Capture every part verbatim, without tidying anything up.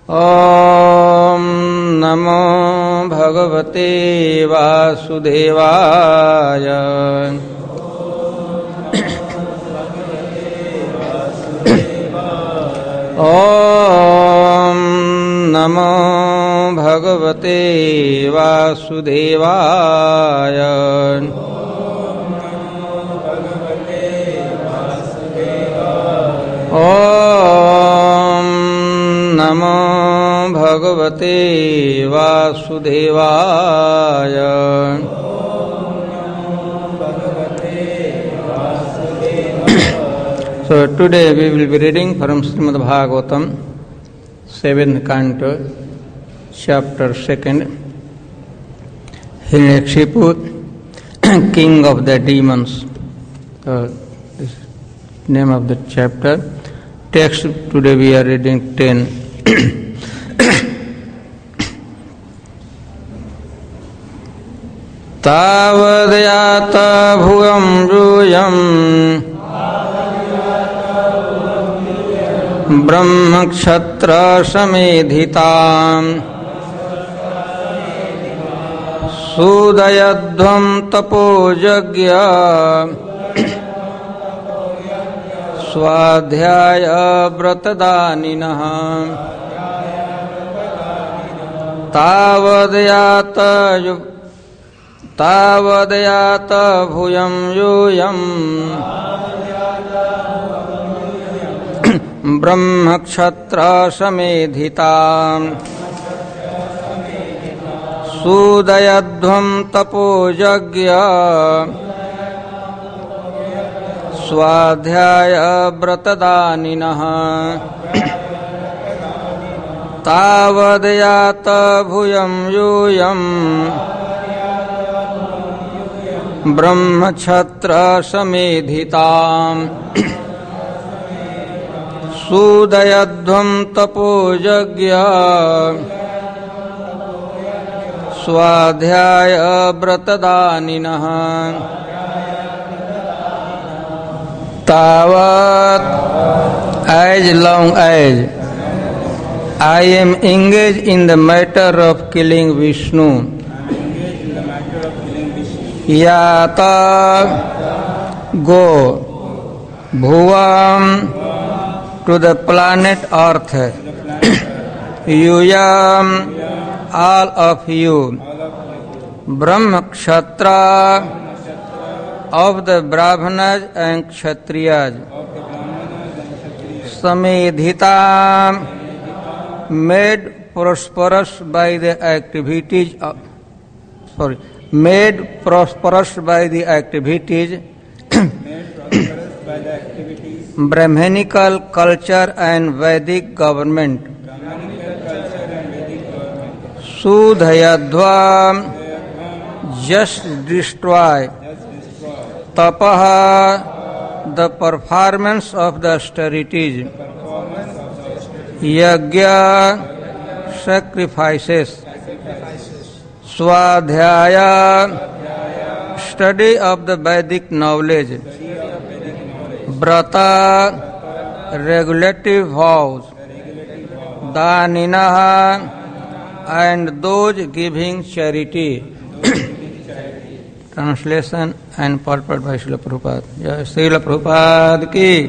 ॐ नमो भगवते वासुदेवाय। ॐ नमो भगवते वासुदेवाय। ॐ नमो भगवते वासुदेवाय। So today we will be reading from Srimad Bhagavatam, seventh canto, chapter second. Hiranyakashipu, king of the demons. Uh, this is the name of the chapter. Text today we are reading ten. Tavadayata bhuyam juyam ब्रह्म क्षत्र समेधिताम् सुदयध्वं तपोयज्ञ स्वाध्याय व्रतदानिनः तावदयात तावदयात भूयं यूयम् ब्रह्म क्षत्र समेधिताम् सुदयध्वं तपोयज्ञ स्वाध्याय व्रतदानिनः तावदयात भूयं यूयम् ब्रह्म क्षत्र समेधिताम् सुदयध्वं तपोयज्ञ स्वाध्याय व्रतदानिनः तावत् as long as I am engaged in the matter of killing Vishnu, yata go bhuvam to the planet Earth, yuyam all of you, Brahma Kshatra of the Brahmanas and Kshatriyas, Samedhita made prosperous by the activities of, sorry, made prosperous by the activities Brahmanical culture and Vedic government. Sudhayadva, just destroy. Tapaha, the performance of the austerities. Yajna, sacrifices. Swadhyaya, study of the Vedic knowledge. Vrata, regulative vows. Daninaha, and those giving charity. Translation and purport by Srila Prabhupada. Jai Srila Prabhupada ki.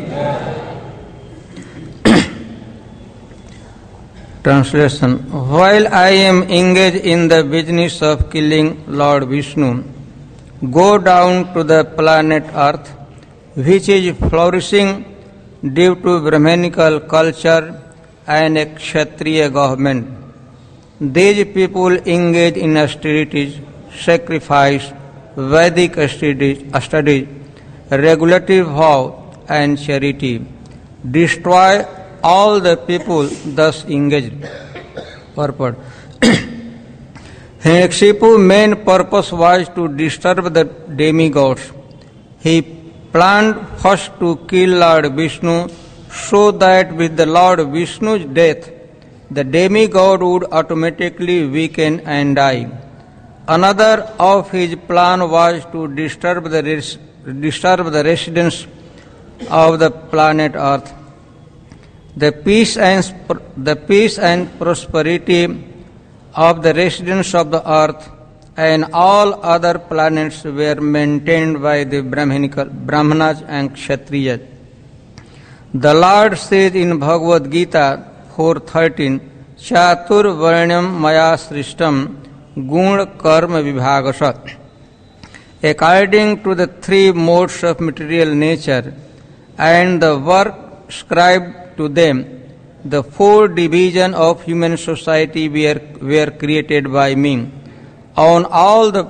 Translation. While I am engaged in the business of killing Lord Vishnu, go down to the planet Earth, which is flourishing due to Brahmanical culture and a Kshatriya government. These people engage in austerities, sacrifice, Vedic studies, studies, regulative vow and charity. Destroy all the people thus engaged. Purport. Hiranyakashipu's main purpose was to disturb the demigods. He planned first to kill Lord Vishnu so that with the Lord Vishnu's death, the demigod would automatically weaken and die. Another of his plan was to disturb the res- disturb the residents of the planet Earth. The peace and the peace and prosperity of the residents of the earth and all other planets were maintained by the Brahminical, Brahmanas and Kshatriyas. The Lord says in Bhagavad Gita four thirteen, Chatur Varnam Maya Srishtam Gun Karma Vibhagasat. According to the three modes of material nature and the work ascribed to them, the four divisions of human society were, were created by me. On all the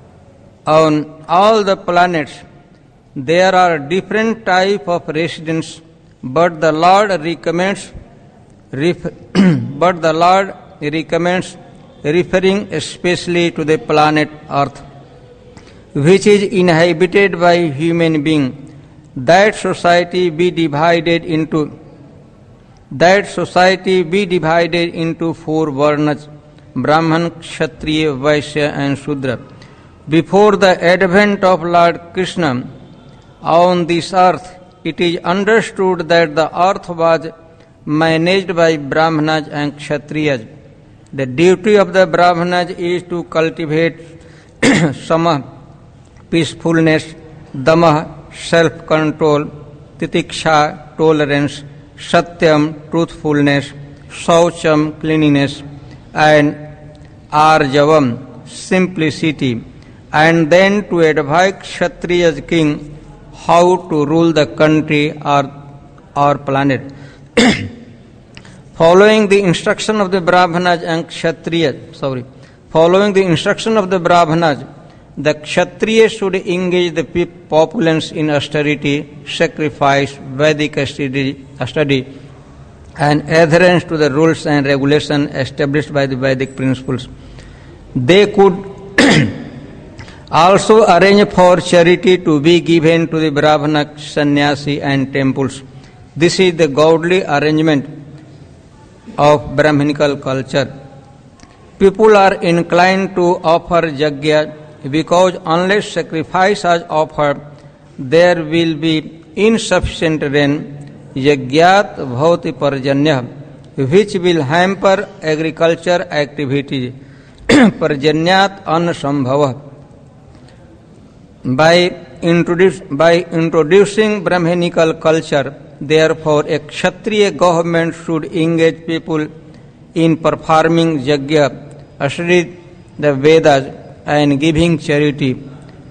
on all the planets there are different types of residents, but the Lord recommends ref, but the Lord recommends referring especially to the planet Earth, which is inhabited by human beings. That society be divided into that society be divided into four varnas: Brahman, Kshatriya, Vaishya and Shudra. Before the advent of Lord Krishna on this earth, it is understood that the earth was managed by Brahmanas and Kshatriyas. The duty of the Brahmanas is to cultivate Samah, peacefulness, Damah, self-control, Titiksha, tolerance, Satyam, truthfulness, Saucham, cleanliness, and Arjavam, simplicity, and then to advise Kshatriya's king how to rule the country or, or planet. Following the instruction of the Brahmanas and Kshatriyas, sorry, following the instruction of the Brahmanas, the Kshatriyas should engage the populace in austerity, sacrifice, Vedic study, study and adherence to the rules and regulations established by the Vedic principles. They could also arrange for charity to be given to the Brahmana, sannyasi and temples. This is the godly arrangement of Brahminical culture. People are inclined to offer yajna because unless sacrifice is offered, there will be insufficient rain, yagyat bhavati parjanya, which will hamper agriculture activity. Parjanyat anasambhava. By, introduce, by introducing Brahminical culture, therefore a Kshatriya government should engage people in performing yajna, studying the Vedas and giving charity.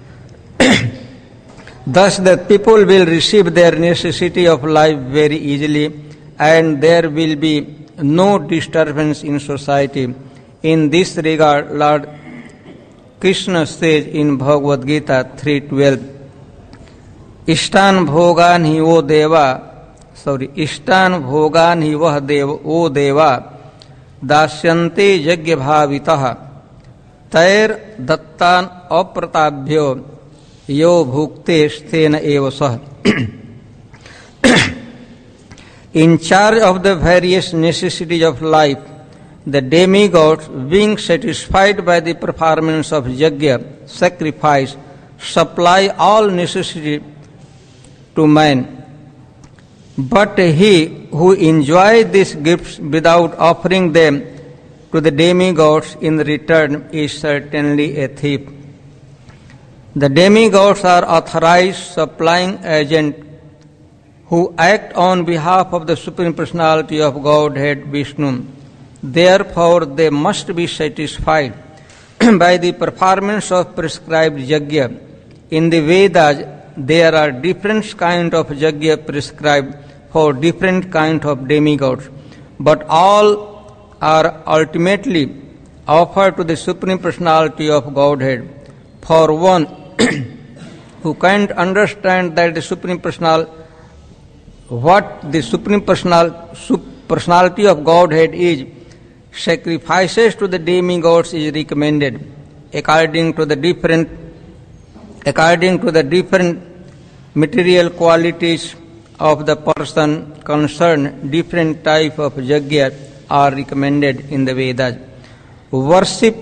Thus the people will receive their necessity of life very easily and there will be no disturbance in society. In this regard, Lord Krishna says in Bhagavad Gita three twelve, Ishtan bhogan hi o deva, sorry, Ishtan bhogan hi vah deva, o deva, dasyante yajna bhavitah, tair dattan apratabhyo, yo bhukte sthena eva sah. In charge of the various necessities of life, the demigods, being satisfied by the performance of yajna, sacrifice, supply all necessity to man. But he who enjoys these gifts without offering them to the demigods in return is certainly a thief. The demigods are authorized supplying agents who act on behalf of the Supreme Personality of Godhead Vishnu. Therefore, they must be satisfied by the performance of prescribed yajna. In the Vedas, there are different kinds of yajna prescribed for different kinds of demigods, but all are ultimately offered to the Supreme Personality of Godhead. For one who can't understand that the Supreme Personal, what the Supreme Personal, Personality of Godhead is, sacrifices to the demigods is recommended according to the different according to the different material qualities of the person concerned. Different type of yajna are recommended in the Vedas. Worship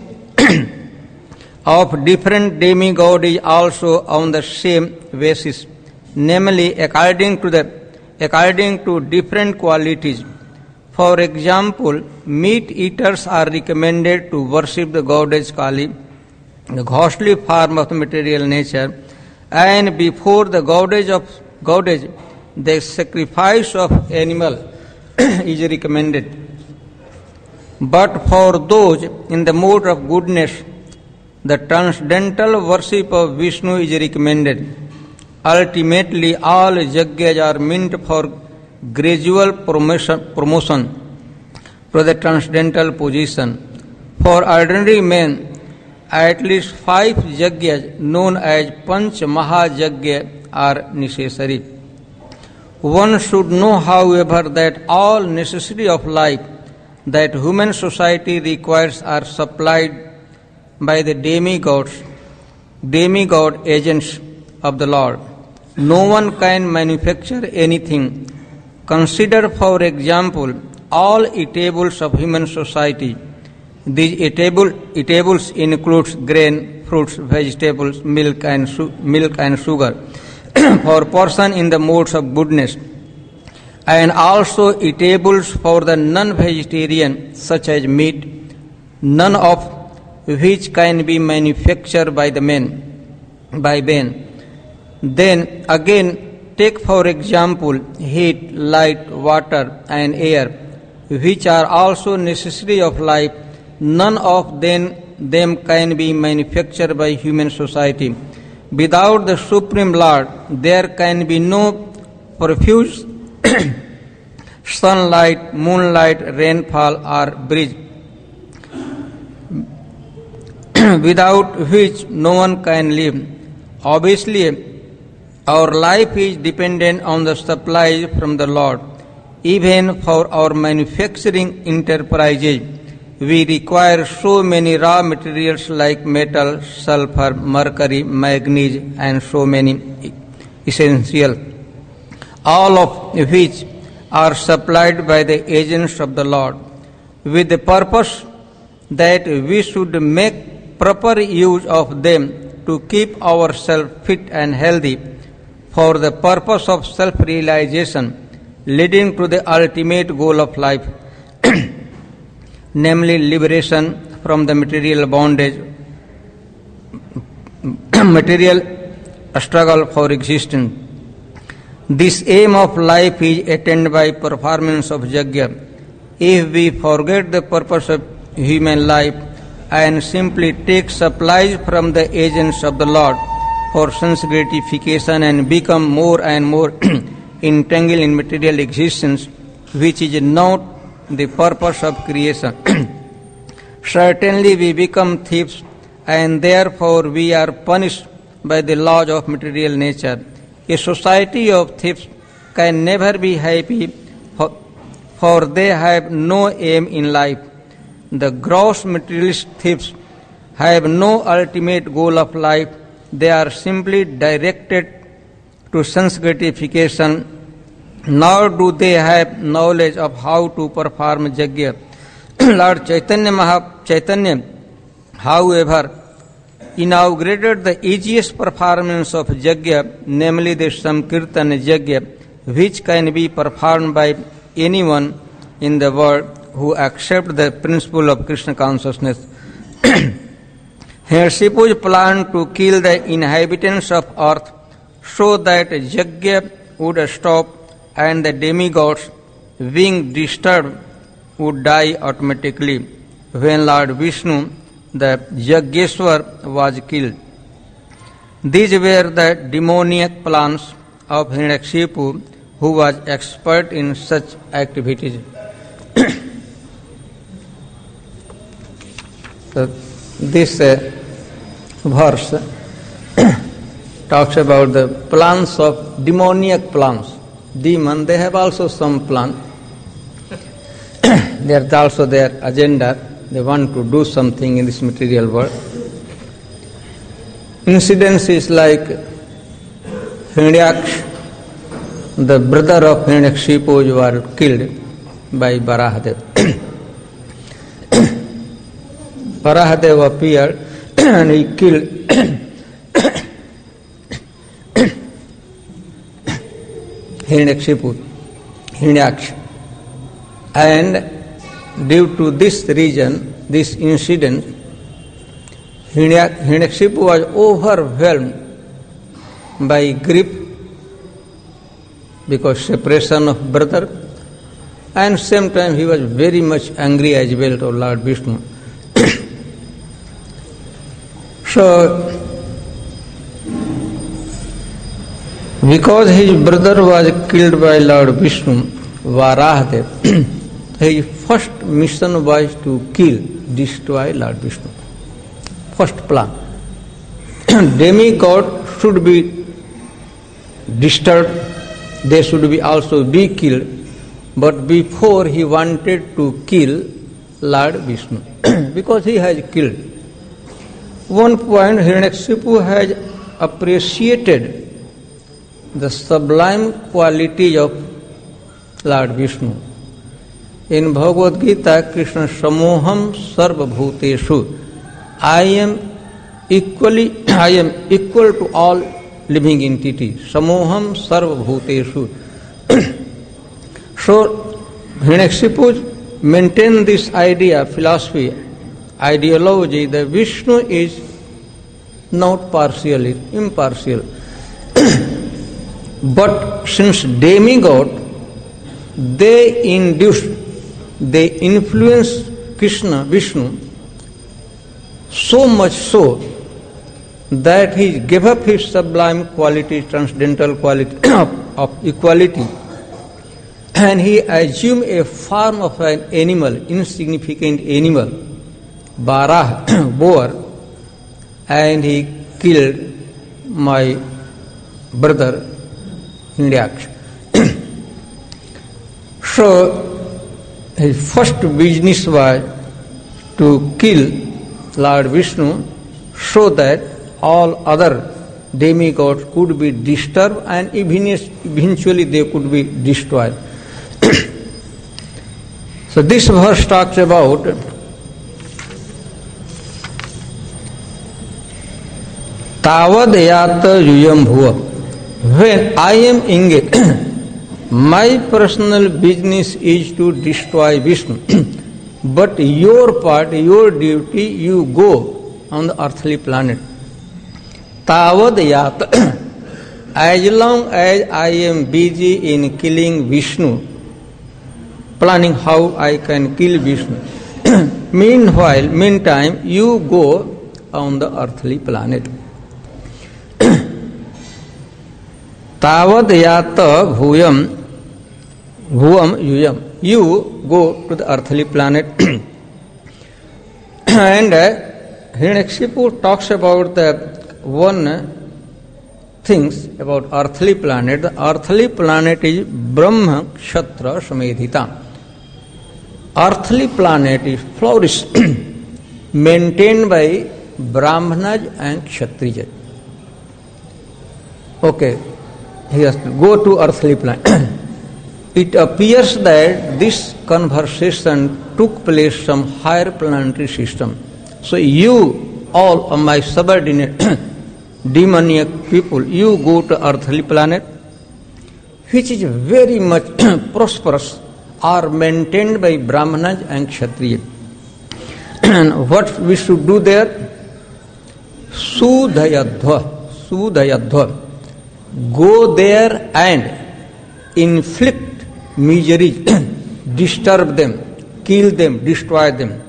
of different demigod is also on the same basis, namely according to the according to different qualities. For example, meat eaters are recommended to worship the goddess Kali, the ghostly form of the material nature, and before the goddess of goddess, the sacrifice of animal is recommended. But for those in the mode of goodness, the transcendental worship of Vishnu is recommended. Ultimately, all yajnas are meant for gradual promotion, promotion to the transcendental position. For ordinary men, at least five yajnas known as Panch Mahayajna are necessary. One should know, however, that all necessity of life that human society requires are supplied by the demigods, demigod agents of the Lord. No one can manufacture anything. Consider, for example, all eatables of human society. These eatable, eatables includes grain, fruits, vegetables, milk and, su- milk and sugar for person in the modes of goodness, and also eatables for the non-vegetarian such as meat, none of which can be manufactured by the men, by men. Then again, take for example heat, light, water and air, which are also necessary of life. None of them, them can be manufactured by human society. Without the Supreme Lord, there can be no profuse sunlight, moonlight, rainfall or breeze, without which no one can live. Obviously, our life is dependent on the supplies from the Lord. Even for our manufacturing enterprises, we require so many raw materials like metal, sulfur, mercury, manganese, and so many essentials, all of which are supplied by the agents of the Lord, with the purpose that we should make proper use of them to keep ourselves fit and healthy for the purpose of self-realization, leading to the ultimate goal of life, namely liberation from the material bondage, material struggle for existence. This aim of life is attained by performance of yajna. If we forget the purpose of human life and simply take supplies from the agents of the Lord for sense gratification and become more and more entangled in material existence, which is not the purpose of creation, certainly we become thieves, and therefore we are punished by the laws of material nature. A society of thieves can never be happy, for they have no aim in life. The gross materialist thieves have no ultimate goal of life. They are simply directed to sense gratification, nor do they have knowledge of how to perform yajna. Lord Chaitanya, Maha, Chaitanya, however, inaugurated the easiest performance of yajna, namely the Sankirtan yajna, which can be performed by anyone in the world who accepts the principle of Krishna consciousness. Hiranyakashipu planned to kill the inhabitants of earth so that yajna would stop and the demigods, being disturbed, would die automatically. When Lord Vishnu, the Yajneshwar, was killed. These were the demoniac plans of Hiranyakashipu, who was expert in such activities. So this uh, verse talks about the plans of demoniac plans. Demon, they have also some plan. There's also their agenda. They want to do something in this material world. Incidents is like Hiranyaksh, the brother of Hiranyakashipu, were killed by Varahadev. Varahadev appeared and he killed Hiranyakashipu. Hiranyaksh. And due to this reason, this incident, Hiranyakashipu was overwhelmed by grief because separation of brother, and same time he was very much angry as well to Lord Vishnu. So, because his brother was killed by Lord Vishnu, Varahadev, his first mission was to kill, destroy Lord Vishnu. First plan. Demigod should be disturbed, they should be also be killed, but before he wanted to kill Lord Vishnu, because he has killed. One point, Hiranyakashipu has appreciated the sublime quality of Lord Vishnu. In Bhagavad Gita, Krishna Samoham Sarva Bhuteshu. I am equally, I am equal to all living entities. Samoham Sarva Bhuteshu. So, Hiranyakashipu maintained this idea, philosophy, ideology that Vishnu is not partial, is impartial. But since demigod, they induced, they influenced Krishna, Vishnu, so much so that he gave up his sublime quality, transcendental quality of, of equality, and he assumed a form of an animal, insignificant animal, Barah, boar, and he killed my brother Hiranyaksh. So his first business was to kill Lord Vishnu so that all other demigods could be disturbed and eventually they could be destroyed. So this verse talks about Tavad yata yuyam bhuva. When I am engaged, my personal business is to destroy Vishnu. But your part, your duty, you go on the earthly planet. Tavad yata. As long as I am busy in killing Vishnu, planning how I can kill Vishnu. Meanwhile, meantime, you go on the earthly planet. Tavad yata bhuyam bhuvam yuyam. You go to the earthly planet. And uh, Hiranyakashipu talks about the one things about earthly planet. The earthly planet is Brahma Kshatra Samedhita. Earthly planet is flourished, maintained by Brahmanas and Kshatriyas. Okay, he has to go to earthly planet. It appears that this conversation took place some higher planetary system. So you, all of my subordinate demoniac people, you go to earthly planet, which is very much prosperous, are maintained by Brahmanas and Kshatriyas. And what we should do there? Sudhayadhva. Sudhayadhva. Go there and inflict misery, disturb them, kill them, destroy them.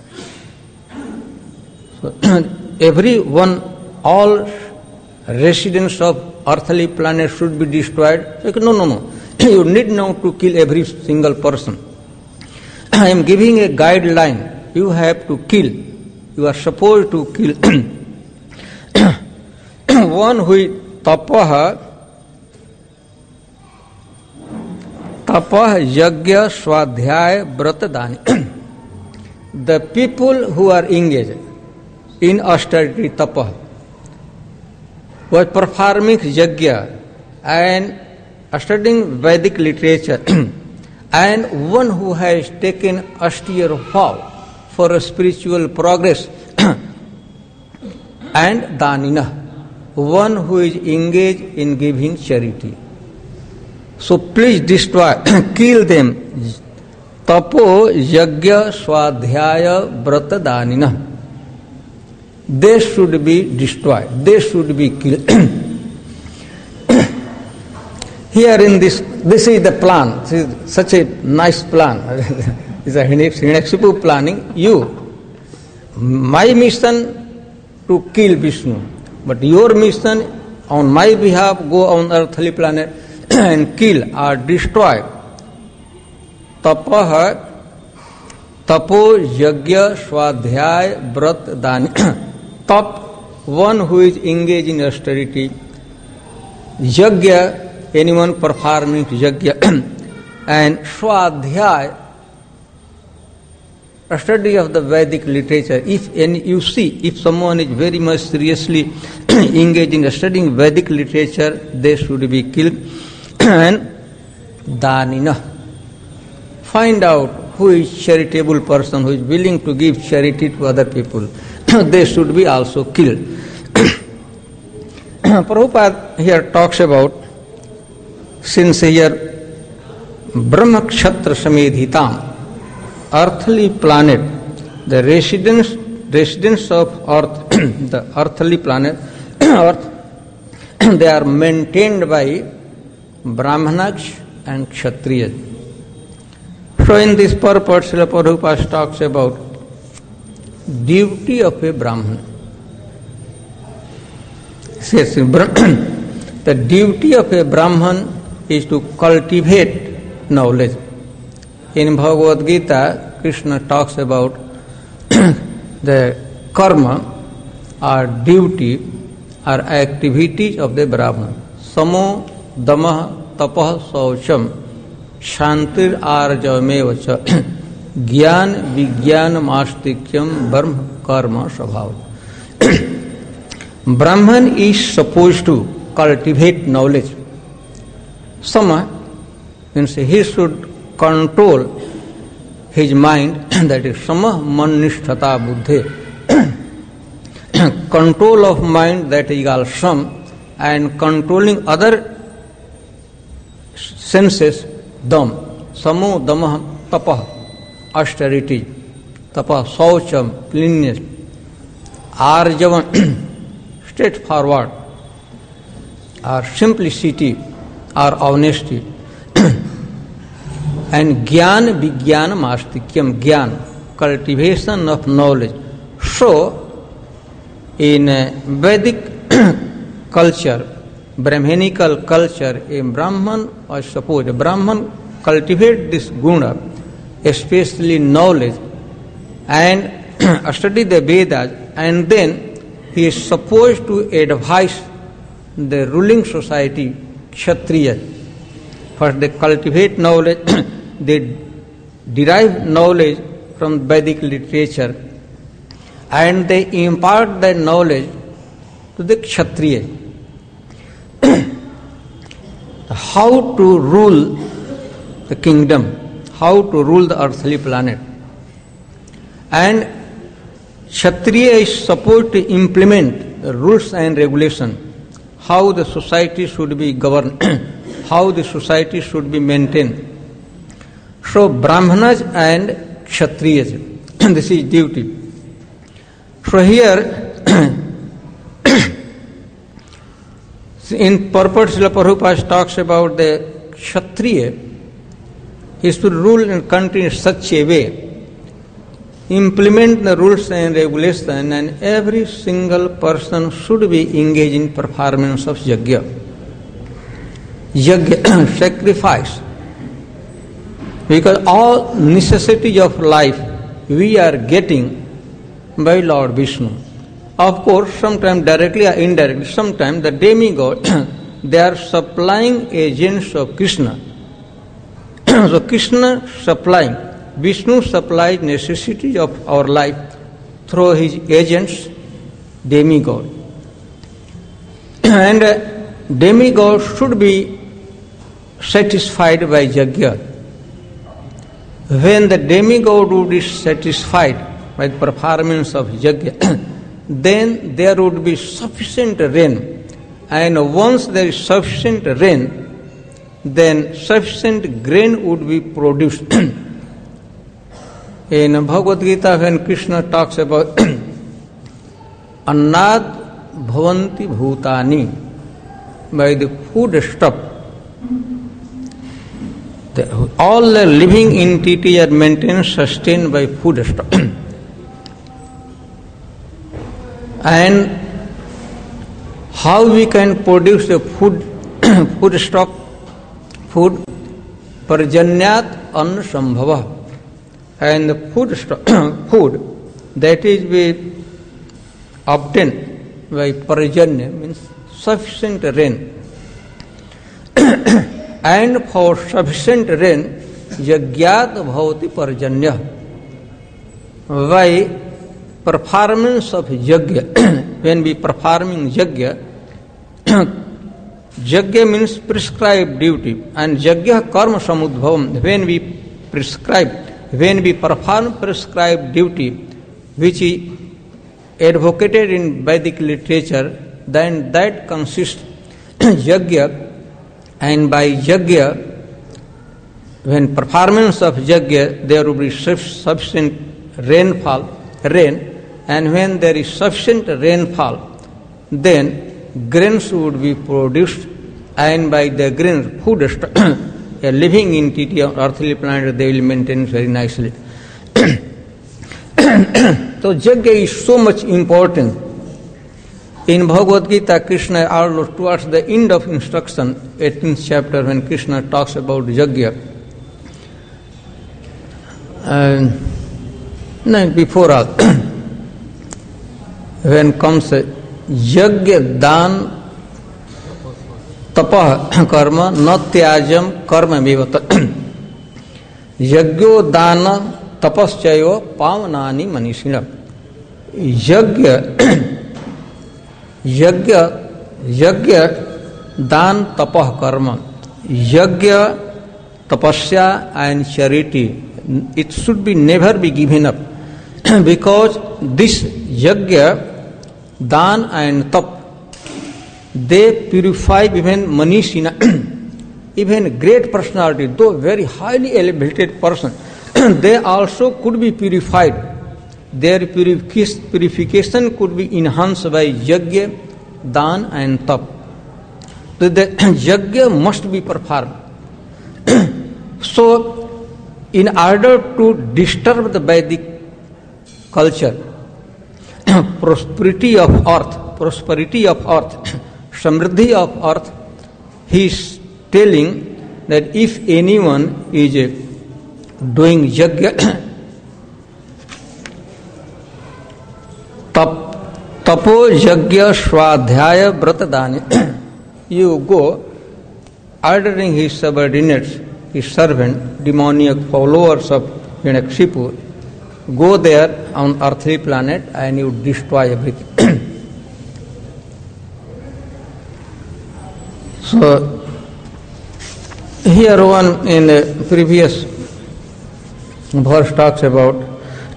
So, everyone, all residents of earthly planet should be destroyed. So, no, no, no. You need now to kill every single person. I am giving a guideline. You have to kill. You are supposed to kill. One who is tapaha, tapah yagya swadhyaya vratadani. The people who are engaged in austerity tapah was performing yagya and studying Vedic literature, and one who has taken austere vow for a spiritual progress, and danina, one who is engaged in giving charity. So please destroy, kill them. Tapo yagya swadhyaya vrata danina. They should be destroyed. They should be killed. Here in this, this is the plan. This is such a nice plan. It's a Hiranyakashipu planning. You, my mission to kill Vishnu, but your mission on my behalf, go on earthly planet and kill or destroy. Tapaha, tapo yagya swadhyaya vrat dani. Tap, one who is engaged in austerity. Yagya, anyone performing yagya. And swadhyaya, a study of the Vedic literature. If any, you see, if someone is very much seriously engaged in studying Vedic literature, they should be killed. And danina, find out who is charitable person, who is willing to give charity to other people. They should be also killed. Prabhupada here talks about, since here Brahma Kshatra Samedhitam, earthly planet, the residents residents of earth, the earthly planet, earth, they are maintained by Brahmanas and Kshatriyas. So in this purport, Srila Prabhupada talks about duty of a Brahman. Says, the duty of a Brahman is to cultivate knowledge. In Bhagavad Gita, Krishna talks about the karma or duty or activities of the Brahman. Samo, damah, tapah, saucham, shantir arjameva cha, gyan, vigyan, mastikyam, brahma, karma, svabhav. Brahman is supposed to cultivate knowledge. Sama means he should control his mind, that is sama manisthata buddhi. Control of mind, that is all sam, and controlling other senses, dam. Samo damah tapah, austerity, tapah saucham, cleanness, arjavan, straightforward, or simplicity, or honesty. And gyan, vigyan, mastikyam, gyan, cultivation of knowledge. So, in Vedic culture, Brahmanical culture, a Brahman, or suppose a Brahman cultivate this guna, especially knowledge, and study the Vedas, and then he is supposed to advise the ruling society, Kshatriya. First they cultivate knowledge, they derive knowledge from Vedic literature, and they impart that knowledge to the Kshatriya. How to rule the kingdom, how to rule the earthly planet. And Kshatriya is supposed to implement the rules and regulations, how the society should be governed, how the society should be maintained. So Brahmanas and Kshatriyas, this is duty. So here, in purport, Srila Prabhupada talks about the Kshatriya is to rule in country in such a way, implement the rules and regulations, and every single person should be engaged in performance of yajna. Yajna, sacrifice. Because all necessities of life we are getting by Lord Vishnu. Of course, sometimes directly or indirectly, sometimes the demigod, they are supplying agents of Krishna. So Krishna supplying, Vishnu supplies necessities of our life through his agents, demigod. And uh, demigod should be satisfied by yajna. When the demigod would be satisfied by the performance of yajna, then there would be sufficient rain. And once there is sufficient rain, then sufficient grain would be produced. In Bhagavad Gita, when Krishna talks about Annad Bhavanti Bhutani, by the food stuff, the, all the living entities are maintained, sustained by food stuff. And how we can produce the food, food stock, food, parjanyat anna sambhava, and the food stock, food that is be obtained by parjanya means sufficient rain. And for sufficient rain, yagyat bhavati parjanya. By performance of yajna, when we performing yajna, yajna means prescribed duty, and yajna karma samudbhavam, when we prescribe, when we perform prescribed duty, which is advocated in Vedic literature, then that consists yajna. And by yajna, when performance of yajna, there will be sufficient rainfall, rain, and when there is sufficient rainfall, then grains would be produced, and by the grains, food, a living entity on earthly planet, they will maintain very nicely. So yajna is so much important. In Bhagavad Gita, Krishna, towards the end of instruction, eighteenth chapter, when Krishna talks about yajna, uh, no, before all, when comes yajna dan tapah karma na tyajam karma mevata, yajna dana tapaschaiva pavanani manishina. Yajna Yajna, yajna, dan, tapah, karma. Yajna, tapasya and charity, it should be never be given up. Because this yajna, dan and tap, they purify even manishina, even great personality, though very highly elevated person, they also could be purified. Their purification could be enhanced by yajna, dan and tap. So the yajna must be performed. So, in order to disturb the Vedic culture, prosperity of earth, prosperity of earth, samriddhi of earth, he is telling that if anyone is doing yajna, Tap, tapo yajna swadhyaya vratadani, you go ordering his subordinates, his servant, demoniac followers of Hiranyakashipu, go there on earthly planet and you destroy everything. So, here one in the previous verse talks about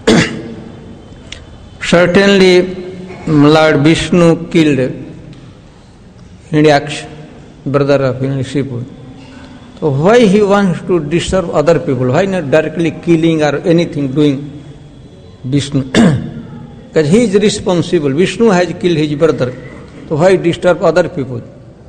certainly Lord Vishnu killed Hiranyaksha, brother of Hiranyakashipu. So why he wants to disturb other people? Why not directly killing or anything doing Vishnu? Because he is responsible. Vishnu has killed his brother. So why disturb other people?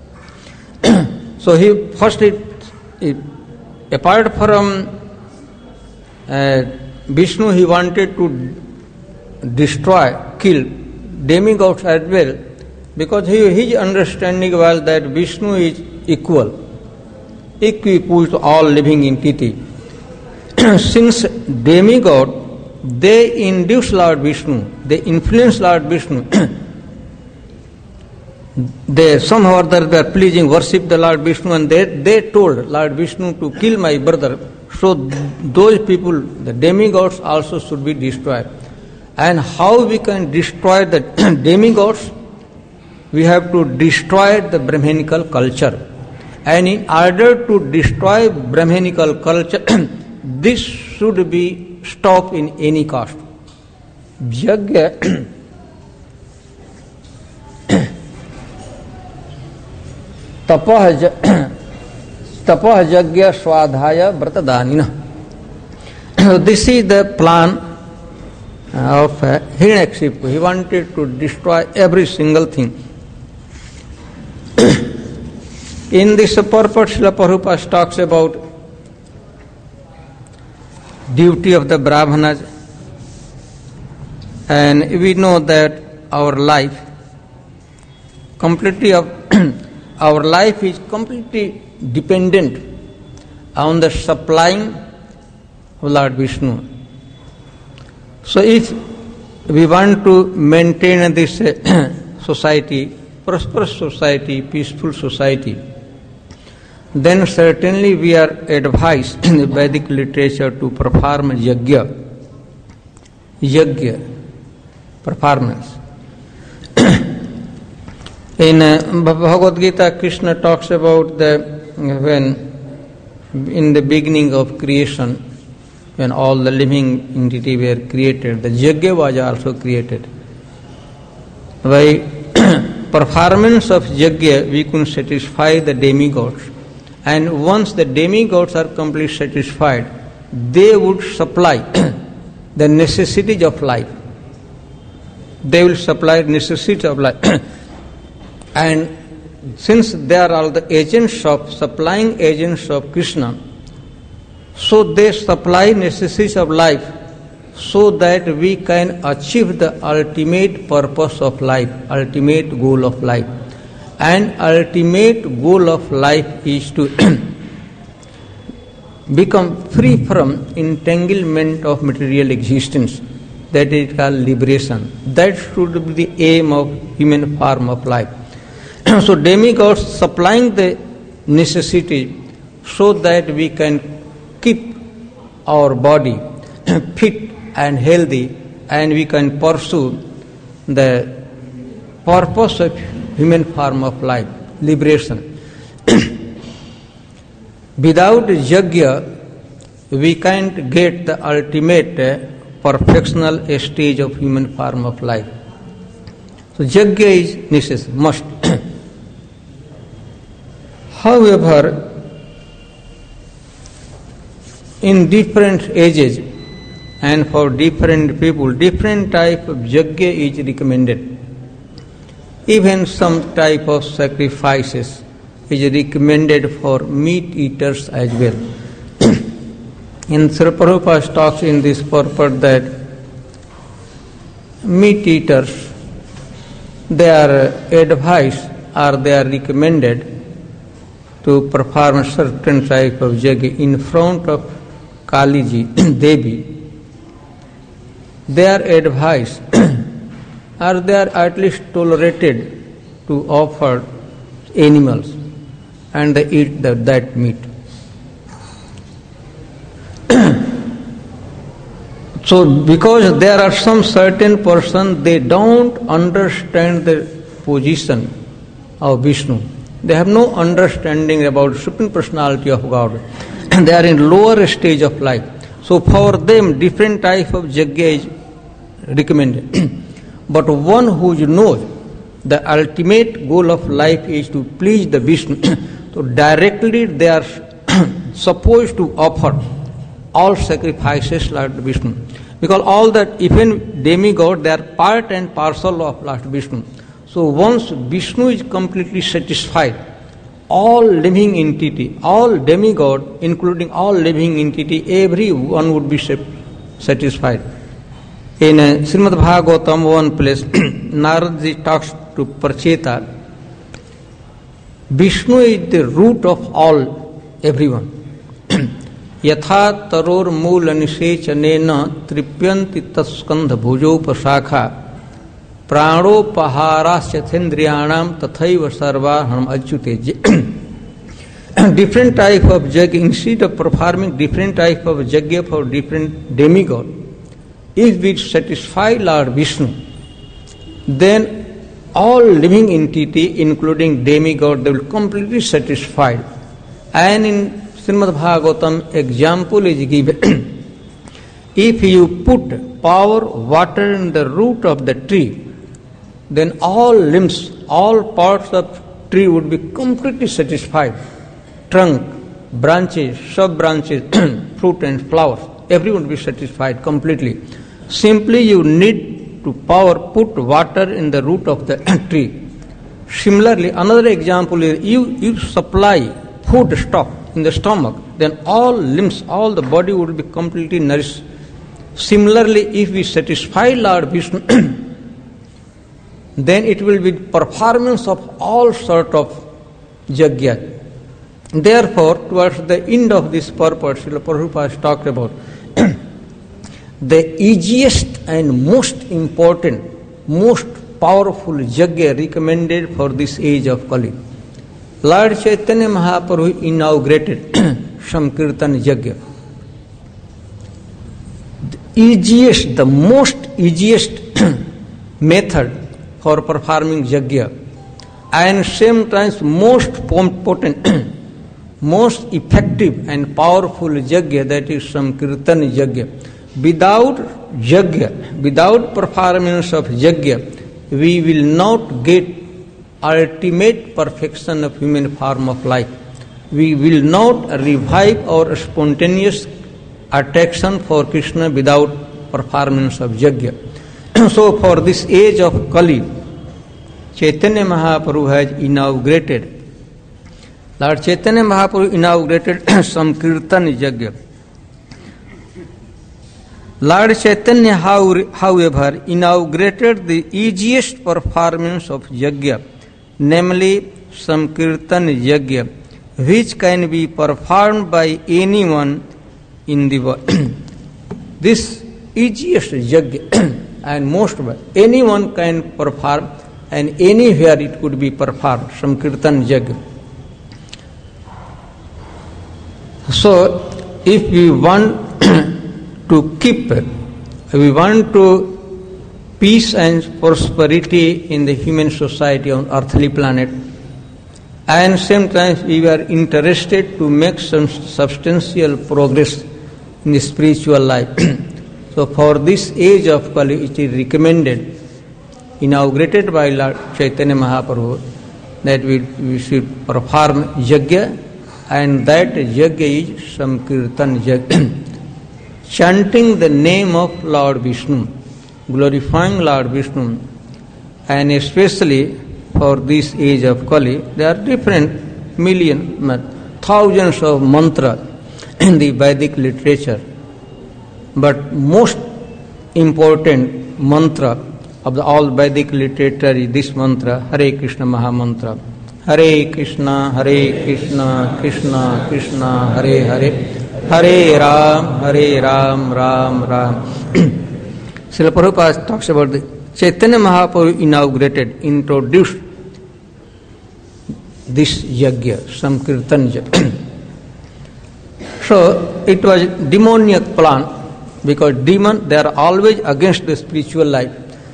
So he first, it, it, apart from uh, Vishnu, he wanted to destroy, kill demigods as well, because he, his understanding was that Vishnu is equal, equal to all living entity. Since demigod, they induce Lord Vishnu, they influence Lord Vishnu, they somehow or other they are pleasing, worship the Lord Vishnu, and they, they told Lord Vishnu to kill my brother. So those people, the demigods, also should be destroyed. And how we can destroy the demigods? We have to destroy the Brahminical culture. And in order to destroy Brahminical culture, this should be stopped in any cost. Yajna tapah tapah yajna swadhaya vratadanina. This is the plan of uh, Hiranyakashipu. He wanted to destroy every single thing. In this purport, Srila Prabhupada talks about duty of the Brahmanas, and we know that our life completely of our life is completely dependent on the supplying of Lord Vishnu. So if we want to maintain this uh, society, prosperous society, peaceful society, then certainly we are advised in the Vedic literature to perform yajna, yajna, performance. In uh, Bhagavad Gita, Krishna talks about the when in the beginning of creation, when all the living entity were created, the yajna was also created. By performance of yajna, we can satisfy the demigods. And once the demigods are completely satisfied, they would supply the necessities of life. They will supply necessities of life. And since they are all the agents of, supplying agents of Krishna, so they supply necessities of life so that we can achieve the ultimate purpose of life, ultimate goal of life. And ultimate goal of life is to become free from entanglement of material existence. That is called liberation. That should be the aim of human form of life. So demigods supplying the necessity so that we can keep our body fit and healthy, and we can pursue the purpose of human form of life, liberation. Without yajna, we can't get the ultimate uh, perfectional stage of human form of life. So yajna is necessary, must. However, in different ages and for different people, different type of yajna is recommended. Even some type of sacrifices is recommended for meat eaters as well. In Srila Prabhupada talks in this purport that meat eaters, they are advised or they are recommended to perform certain type of yajna in front of Kali Ji, Devi. They are advised or they are at least tolerated to offer animals and they eat the, that meat. So because there are some certain person, they don't understand the position of Vishnu. They have no understanding about Supreme Personality of God. They are in lower stage of life. So for them, different type of yajna is recommended. But one who knows the ultimate goal of life is to please the Vishnu, so directly they are supposed to offer all sacrifices like Vishnu. Because all that, even demigod, they are part and parcel of Lord Vishnu. So once Vishnu is completely satisfied, all living entity, all demigod, including all living entity, everyone would be satisfied. In uh, Srimad Bhagavatam, one place, Naradji talks to Parcheta, Vishnu is the root of all, everyone. Yatha taror mool anisechanena tripyanti taskandha bhujopasakha pranopaharasyathendriyanam tathaiva sarvaham achyute. Different type of yajna, instead of performing different type of yajna for different demigod, if we satisfy Lord Vishnu, then all living entity, including demigod, they will completely satisfied. And in Srimad Bhagavatam, example is given. If you put power, water in the root of the tree, then all limbs, all parts of tree would be completely satisfied. Trunk, branches, sub-branches, fruit and flowers, everyone will be satisfied completely. Simply you need to power, put water in the root of the tree. Similarly, another example is you, you supply food stock in the stomach, then all limbs, all the body would be completely nourished. Similarly, if we satisfy Lord Vishnu, then it will be performance of all sort of yajna. Therefore, towards the end of this purpose, Srila Prabhupada has talked about the easiest and most important, most powerful yajna recommended for this age of Kali. Lord Chaitanya Mahaprabhu inaugurated Sankirtan Yajna. The easiest, the most easiest method for performing yajna, and same times most potent, most effective and powerful yajna, that is Sankirtan Yajna. Without yajna, without performance of yajna, we will not get ultimate perfection of human form of life. We will not revive our spontaneous attraction for Krishna without performance of yajna. So for this age of Kali, Chaitanya Mahaprabhu has inaugurated, Lord Chaitanya Mahaprabhu inaugurated Sankirtan Yajna. Lord Chaitanya, however, inaugurated the easiest performance of yajna, namely Sankirtan Yajna, which can be performed by anyone in the world. This easiest yajna and most of it, anyone can perform, and anywhere it could be performed, Sankirtan Yajna. So, if we want to keep, we want to peace and prosperity in the human society on earthly planet, and sometimes we are interested to make some substantial progress in the spiritual life. So for this age of Kali, it is recommended, inaugurated by Lord Chaitanya Mahaprabhu, that we, we should perform yajna, and that yajna is Sankirtan Yajna. Chanting the name of Lord Vishnu, glorifying Lord Vishnu, and especially for this age of Kali, there are different million, thousands of mantras in the Vedic literature. But most important mantra of the all Vedic literature is this mantra, Hare Krishna Maha Mantra. Hare Krishna, Hare Krishna, Krishna Krishna, Hare Hare, Hare Ram, Hare Ram, Ram Ram. Srila Prabhupada talks about the Chaitanya Mahaprabhu inaugurated, introduced this yajna, Sankirtan Yajna. So it was demoniac plan, because demons, they are always against the spiritual life.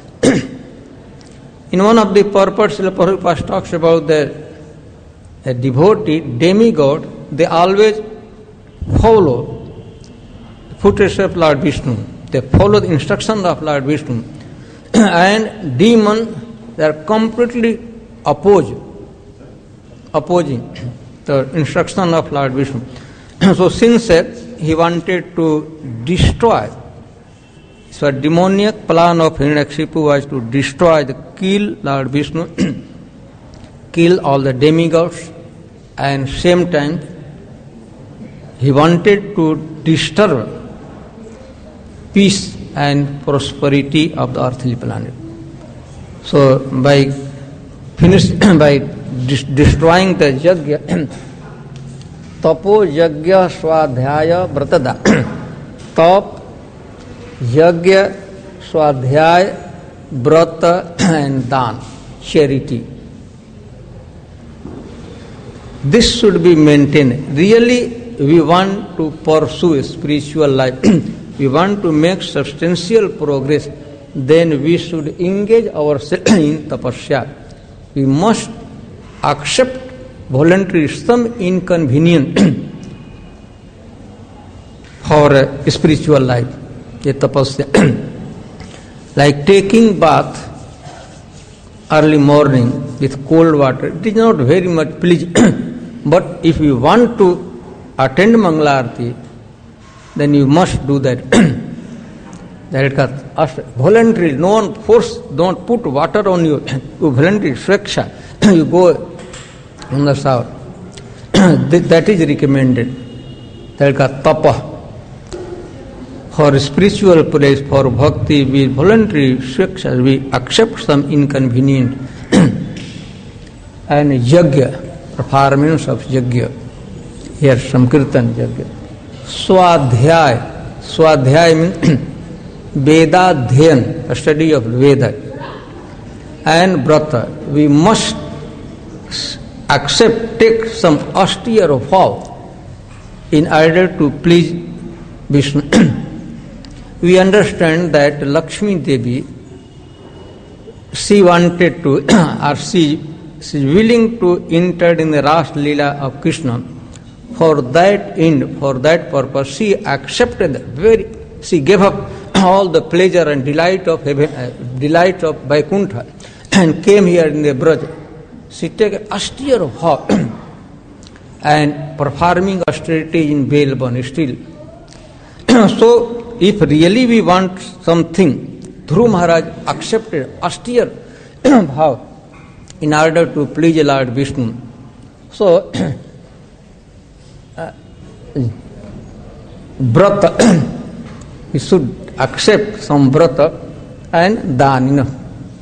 In one of the purports, Srila Prabhupada talks about the a devotee, demigod, they always follow the footsteps of Lord Vishnu. They follow the instruction of Lord Vishnu. And demons, they are completely opposed, opposing the instruction of Lord Vishnu. So since uh, he wanted to destroy, so a demoniac plan of Hiranyakashipu was to destroy, the kill Lord Vishnu, kill all the demigods, and same time he wanted to disturb peace and prosperity of the earthly planet. So by finish, by dis- destroying the yajna, tapo yajna swadhyaya vratada, tap, yajna, swadhyaya, vrata and dan, charity. This should be maintained. Really, we want to pursue a spiritual life. We want to make substantial progress. Then we should engage ourselves in tapasya. We must accept voluntarily some inconvenience for a spiritual life, a tapasya. Like taking bath early morning with cold water, it is not very much pleasing. But if we want to attend Mangala Arati, then you must do that. That it voluntary, no one force, don't put water on you. You voluntary, sweksha, you go on the shower. That is recommended. That is tapa. For spiritual place, for bhakti, we voluntary sweksha, we accept some inconvenient. And yajna, performance of yajna. Here, Sankirtan yajna. Swadhyay. Swadhyay means Veda Dhyan, a study of Veda. And Brata. We must accept, take some austere vow in order to please Vishnu. We understand that Lakshmi Devi, she wanted to, or she, she is willing to enter in the Ras Leela of Krishna. For that end, for that purpose, she accepted very, she gave up all the pleasure and delight of heaven, uh, delight of Vaikuntha, and came here in the Braj. She took an austere vow and performing austerity in Belban still. So, if really we want something, Dhruv Maharaj accepted austere vow in order to please Lord Vishnu. So, uh, Brata, he should accept some brata and dan. You know.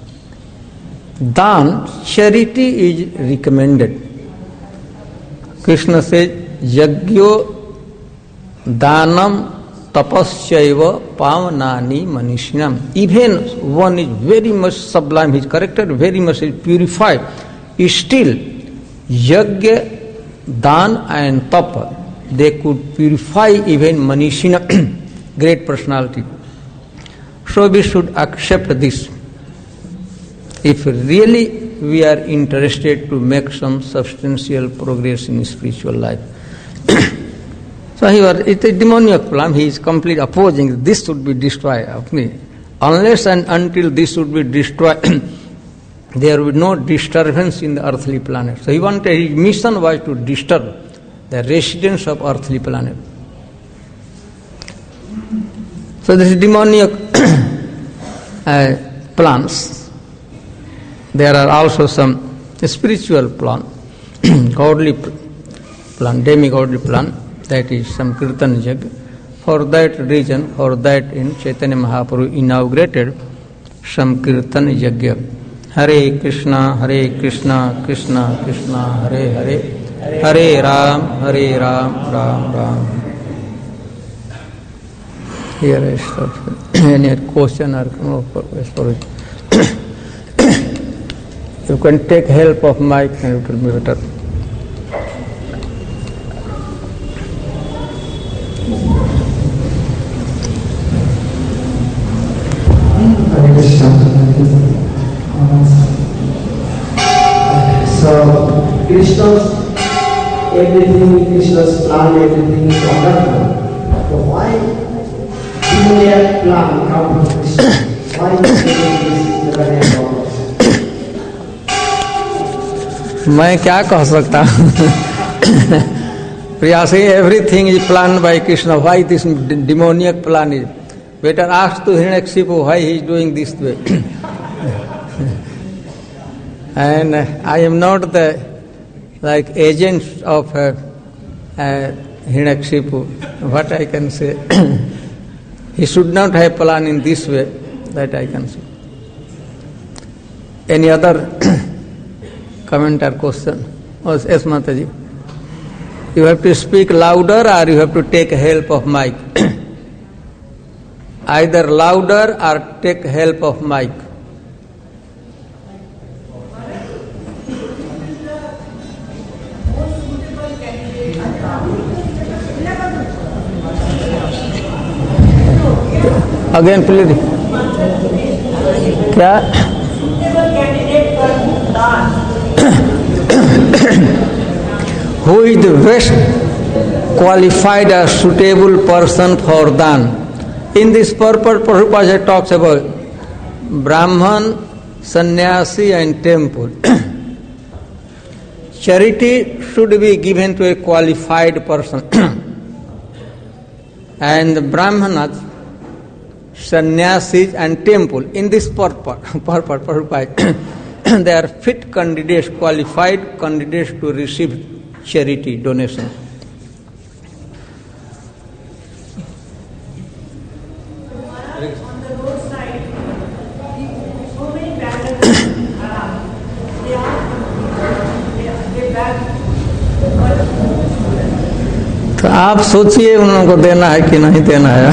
Dan, charity is recommended. Krishna says, Yajyo danam tapasyaiva pavanani manishinam. Even one is very much sublime, his character very much purified. Still, Yajna, Dan and Tapa, they could purify even Manishina, great personality. So we should accept this. If really we are interested to make some substantial progress in spiritual life. So he was, it's a demoniac plan, he is completely opposing, this should be destroyed. Unless and until this should be destroyed, there will be no disturbance in the earthly planet. So he wanted, his mission was to disturb the residents of earthly planet. So this is demoniac uh, plans. There are also some spiritual plan, godly plan, demi-godly plan, that is some Kirtan Yajna. For that reason, for that in Chaitanya Mahaprabhu inaugurated some Kirtan Yajna. Hare Krishna, Hare Krishna, Krishna Krishna, Hare Hare, Hare Ram, Hare Ram, Ram Ram. Here I stop. Any question or no? You can take help of mic and it will be better. So, Krishna's, everything, Krishna's plan, everything is wonderful. So why demoniac plan come from Krishna? Why is this never happened? मैं क्या कह सकता हूँ? Priyasi, everything is planned by Krishna. Why this demoniac plan is? Better ask to Hiranyakashipu why he is doing this way. And uh, I am not the like agent of uh, uh, Hiranyakashipu. What I can say? He should not have plan in this way. That I can say. Any other comment or question? Oh, yes, Mataji. You have to speak louder or you have to take help of mic. Either louder or take help of mic. Again, please. क्या? Who is the best qualified or suitable person for dan? In this purpose, Prabhupada talks about Brahman, Sannyasi and temple. charity should be given to a qualified person. And the Brahmanas, sannyasis and temple, in this purpose, purpose, purpose they are fit candidates, qualified candidates to receive charity donation. On the roadside, so many vendors around. They are they are they beg. तो आप सोचिए उनको देना है कि नहीं देना है.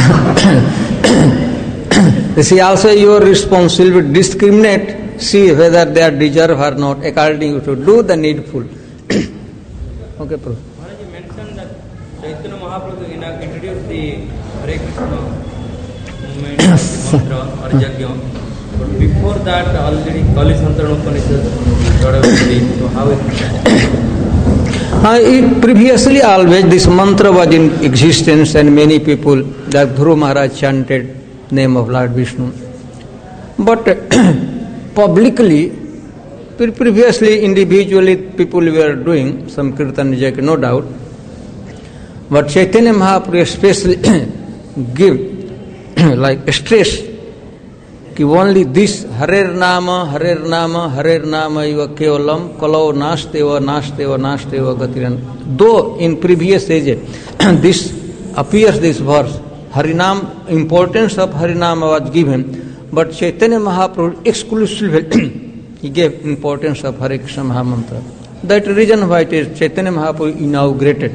This is also your responsibility. Discriminate, see whether they are deserve or not, according to do the needful. Okay, Prabhu. Maharaj, you mentioned that Chaitanya Mahaprabhu introduced the Hare Krishna movement, mantra or yajna. But before that, already Kali Santana Upanishad got away. So how is it? Uh, it previously always this mantra was in existence, and many people, like Dhruv Maharaj, chanted name of Lord Vishnu. But publicly, pre- previously individually people were doing some kirtan yajna, no doubt. But Chaitanya Mahaprabhu especially give like stress कि only this Harer Nama, Harer Nama, Harer Nama iva kevalam kalau nasteva nasteva nasteva gatiran. Though in previous ages this appears this verse, Harinam, importance of Harinama was given, but Chaitanya Mahaprabhu exclusively he gave importance of Hare Krishna Mahamantra. That reason why it is Chaitanya Mahaprabhu inaugurated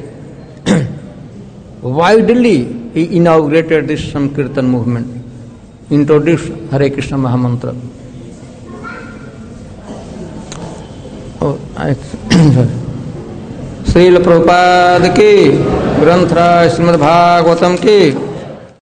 widely he inaugurated this Sankirtan movement, introduced Hare Krishna Mahamantra. Oh, I Srila Prabhupada ki, Granthra Srimad Bhagavatam ki.